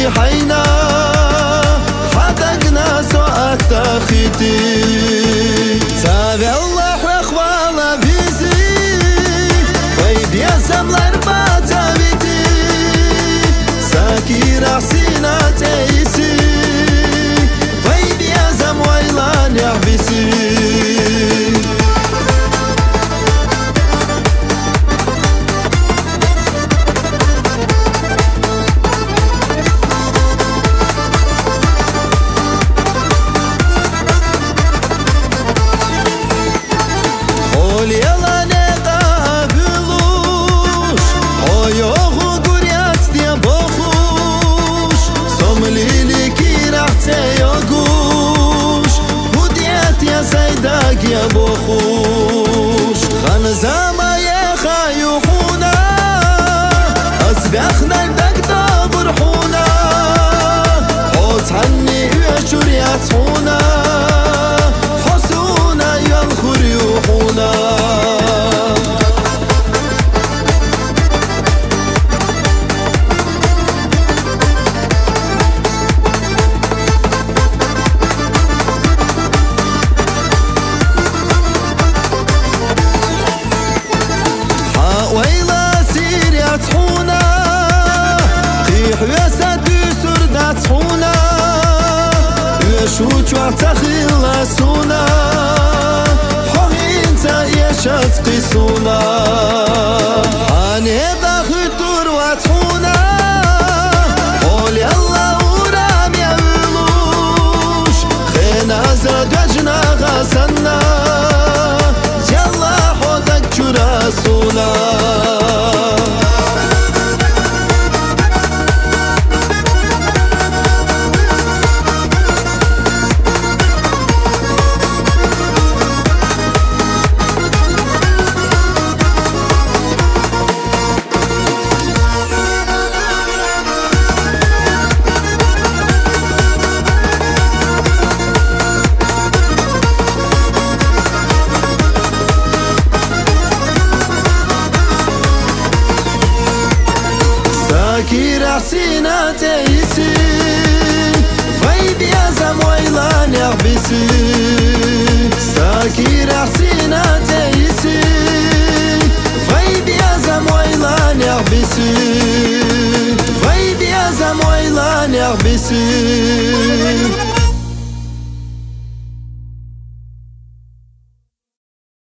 حينا حدقنا سوء تخيتي تابع الله اخوالا بيزي طيب يا سملر باتابيتي ساكي راسينا تيسي طيب يا زمويلان يحبسي يا بوخوش خنزامة يا خايوخونا أسبخنا دقدا برحونا حوت عني وشور ياتحونا حسونا يالخور يوحونا شوچ وتخلصونا حوين تعيشت قيسونا حاني بخطور وتحونا قولي الله ورام يولوش خينا زاد وجنا غسنا يلا حودك جراسونا ساكي راسينا تيسي فايد يا زمويلان يحبسي ساكي راسينا تيسي فايد يا زمويلان يحبسي فايد يا زمويلان يحبسي